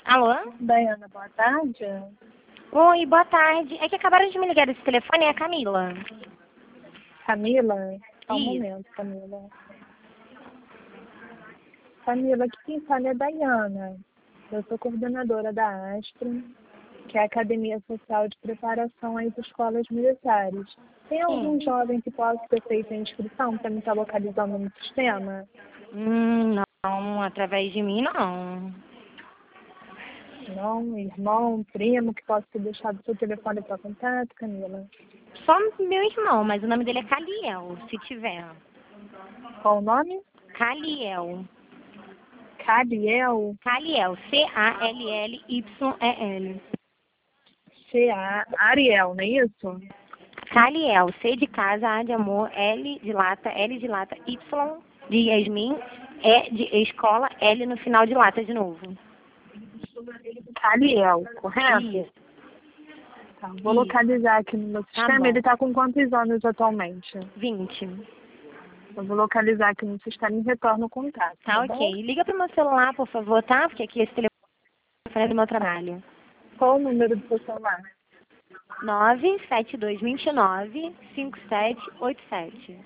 Alô? Daiana, boa tarde. Oi, boa tarde. É que acabaram de me ligar desse telefone, é a Camila. Camila? Só um Isso. momento, Camila. Camila, aqui quem fala é a Daiana. Eu sou coordenadora da ASPRE, que é a Academia Social de Preparação às Escolas Militares. Tem algum jovem que possa ter feito a inscrição para me estar localizando no sistema? Não, através de mim não. Não, irmão, primo, que possa ter deixado seu telefone para contato, Camila? Só meu irmão, mas o nome dele é Caliel, se tiver. Qual o nome? Caliel. Caliel? Caliel, Callyyel. Ariel, não é isso? Caliel, C de casa, A de amor, L de lata, Y de Yasmin, E de escola, L no final de lata de novo. Caliel, correto? Isso. Tá, vou Isso. localizar aqui no meu sistema. bom. Ele está com quantos anos atualmente? 20. Eu vou localizar aqui no sistema e retorno o contato. Tá, Bom? ok. Liga pro meu celular, por favor, tá? Porque aqui esse telefone é do meu trabalho. Qual o número do seu celular? 97229-5787.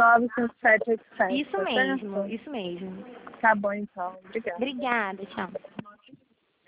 972295787. Isso tá mesmo, certo? isso mesmo. Tá bom, então. Obrigada. Obrigada, tchau.